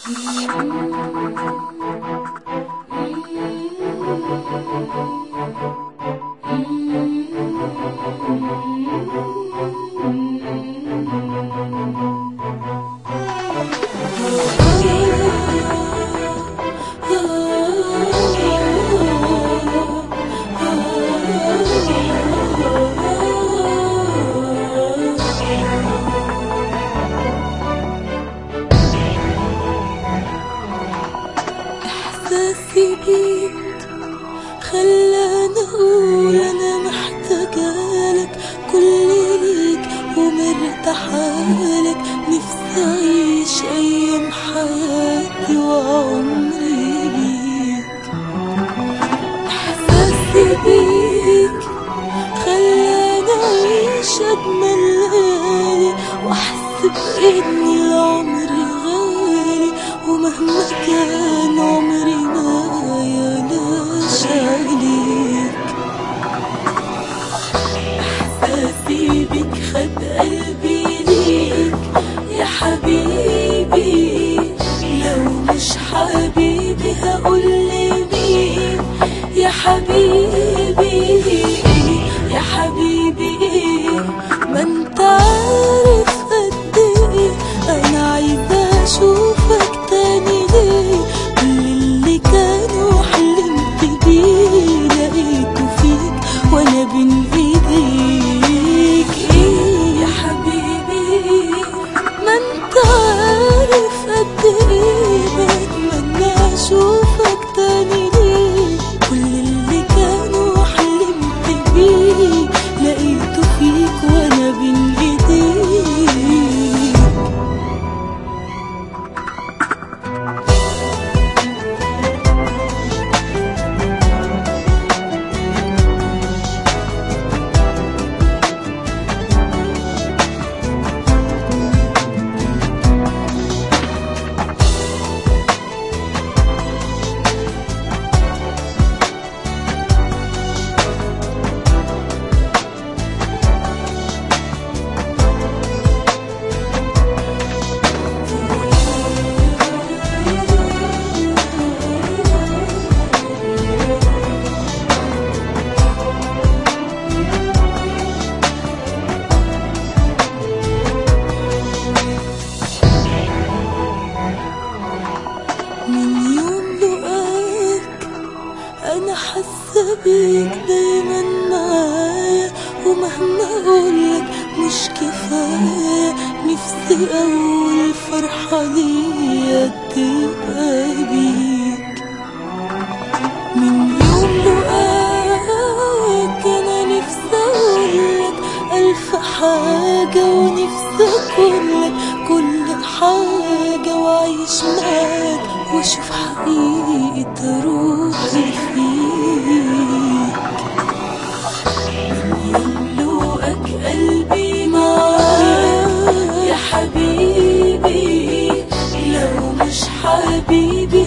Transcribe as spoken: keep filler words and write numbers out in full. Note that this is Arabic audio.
إحساسي بيك خلاني أقول أنا محتاجالك، كل ليك ومرتاحالك، نفسي أعيش أيام حياتي وعمري بيك. إحساسي بيك خلاني أعيش أجمل ليالي، وأحس بإن العمر غالي، ومهما كان عمري معايا لاش عليك. إحساسي بيك خد قلبي ليك يا حبيبي، لو مش حبيبي هقول مين يا حبيبي يا حبيبي. ما انت عارف قد ايه انا عايزة اشوفك تاني، ليه كل اللي كانوا حلمت بيه لقيته فيك وانا بين ايديك. ايه يا حبيبي ما انت عارف قد ايه بتمنى اشوفك تاني، ليه كل اللي كانوا حلمت بيه لقيته فيك وانا بين ايديك. من يوم لقاك أنا حاسة بيك دايما معايا، ومهما أقولك مش كفاية، نفسي أول فرحة ليا تبقى بيك. من يوم لقاك أنا نفسي أقولك ألف حاجة، ونفسي أقولك كل حاجة وأعيش معاك واشوف حقيقة روحي فيك. من يملؤك قلبي معاك يا حبيبي، لو مش حبيبي